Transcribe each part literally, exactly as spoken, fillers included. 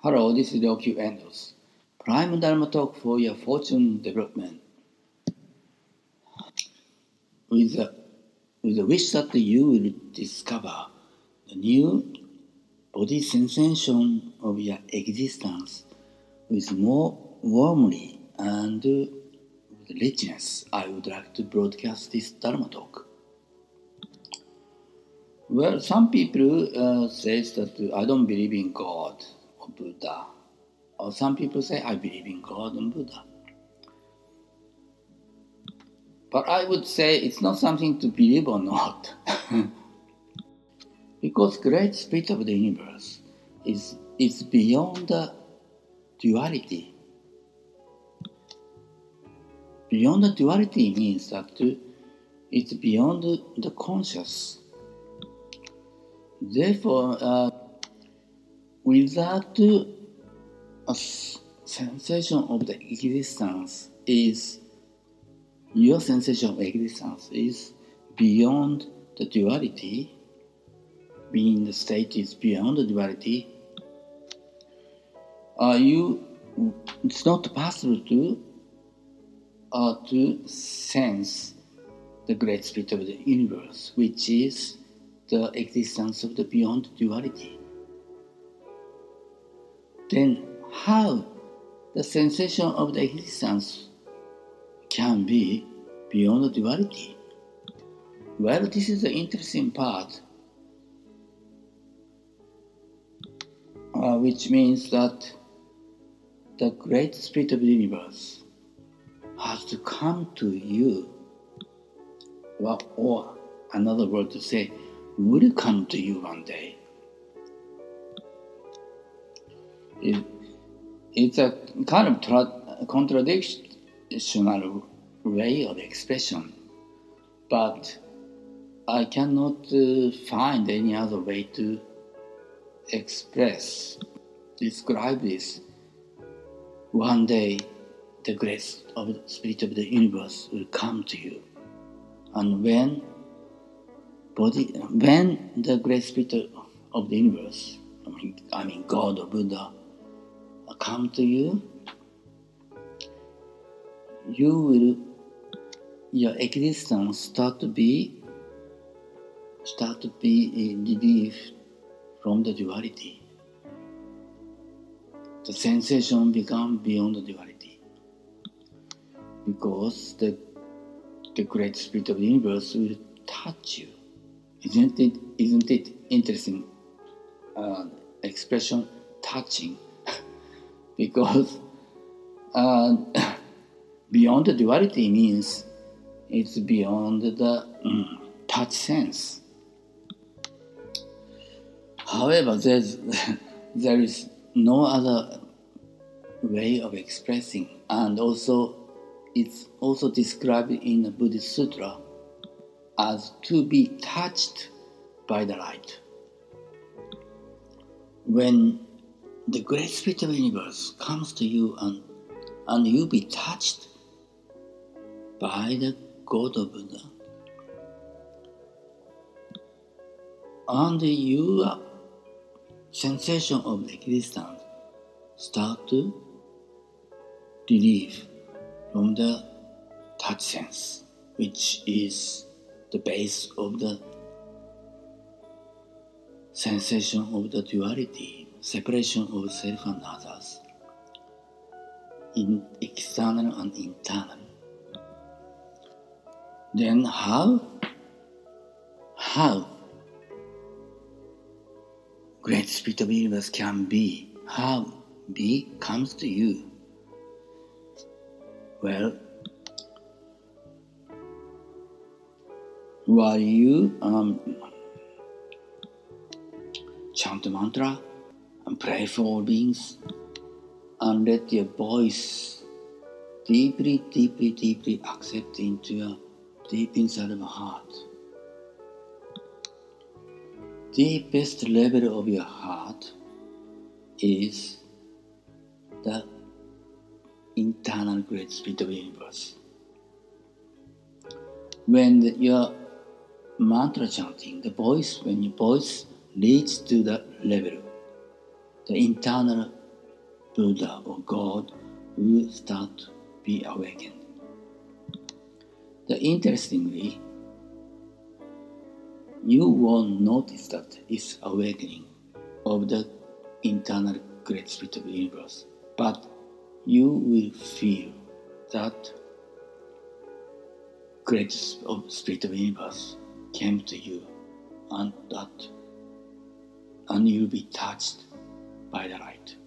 Hello, this is Ryoku Endos. Prime Dharma Talk for your fortune development. With the, with the wish that you will discover the new body sensation of your existence with more warmly and with richness, I would like to broadcast this Dharma Talk. Well, some people uh, say that I don't believe in God or Buddha. Or some people say I believe in God and Buddha. But I would say it's not something to believe or not. Because great spirit of the universe is, is beyond the duality. Beyond the duality means that it's beyond the conscious. Therefore, uh, without a sensation of the existence is, your sensation of existence is beyond the duality, being the state is beyond the duality, uh, you, it's not possible to, uh, to sense the great spirit of the universe, which is the existence of the beyond duality. Then how the sensation of the existence can be beyond the duality? Well, this is the interesting part, uh, which means that the great spirit of the universe has to come to you, well, or another word to say, will come to you one day. It, it's a kind of tra- contradictional way of expression, but I cannot uh, find any other way to express, describe this. One day, the grace of the spirit of the universe will come to you, and when body, when the great spirit of the universe, I mean, I mean God or Buddha, come to you, you will, your existence start to be, start to be relieved from the duality. The sensation become beyond the duality, because the the great spirit of the universe will touch you. Isn't it? Isn't it interesting uh, expression, touching? Because uh, beyond the duality means it's beyond the mm, touch sense. However, there's, there is no other way of expressing, and also it's also described in the Buddhist Sutra as to be touched by the light. When the great spirit of the universe comes to you and, and you be touched by the God of Buddha, and your sensation of existence start to relieve from the touch sense, which is the base of the sensation of the duality, separation of self and others, in external and internal. Then how, how great spirit of the universe can be, how be comes to you? Well, while you um, chant a mantra and pray for all beings, and let your voice deeply, deeply, deeply accept into your deep inside of your heart. Deepest level of your heart is the internal great spirit of the universe. When the, your mantra chanting, the voice, when your voice reaches to that level, the internal Buddha or God will start to be awakened. The interestingly, you won't notice that it's awakening of the internal great spirit of the universe, but you will feel that great spirit of the universe came to you, and that, and you'll be touched by the light.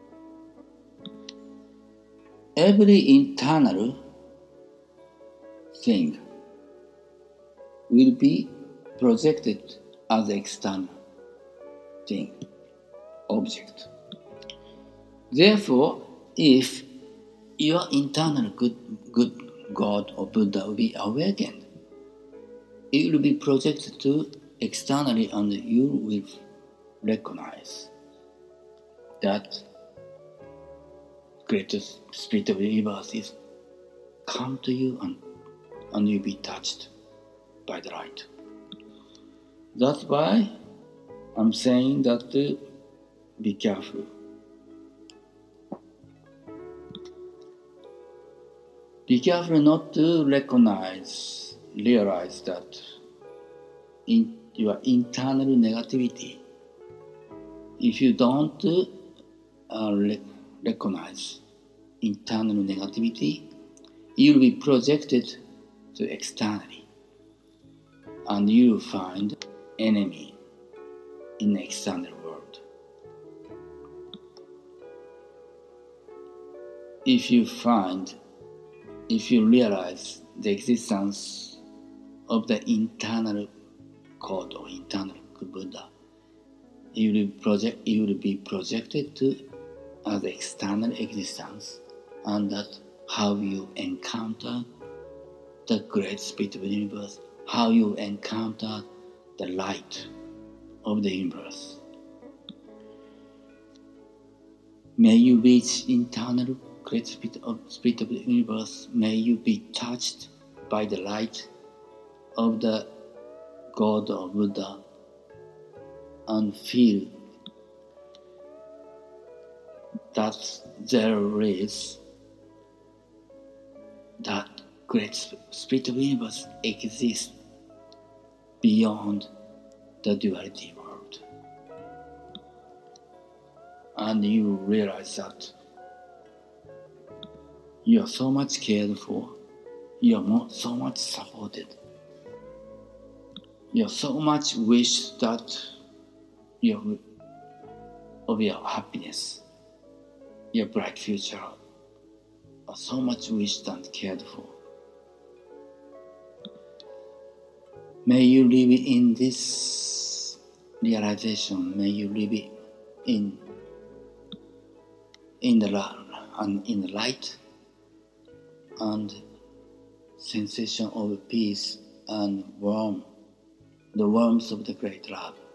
Every internal thing will be projected as external thing, object. Therefore, if your internal good, good God or Buddha will be awakened, it will be projected to externally, and you will recognize that greatest spirit of the universe is come to you, and, and you'll be touched by the light. That's why I'm saying that uh, be careful. Be careful not to recognize, realize that in your internal negativity, if you don't uh, re- recognize internal negativity, you will be projected to externally, and you will find enemy in the external world. If you find, if you realize the existence of the internal God or internal Buddha, you will project, you will be projected to as external existence, and that how you encounter the great spirit of the universe, how you encounter the light of the universe. May you reach internal great spirit of, spirit of the universe. May you be touched by the light of the God or Buddha, and feel that there is that great spirit of the universe exists beyond the duality world. And you realize that you are so much cared for, you are so much supported, you are so much wish that you of your happiness, your bright future are so much wished and cared for. May you live in this realization. May you live in in the and in the light and sensation of peace and warmth, the warmth of the great love.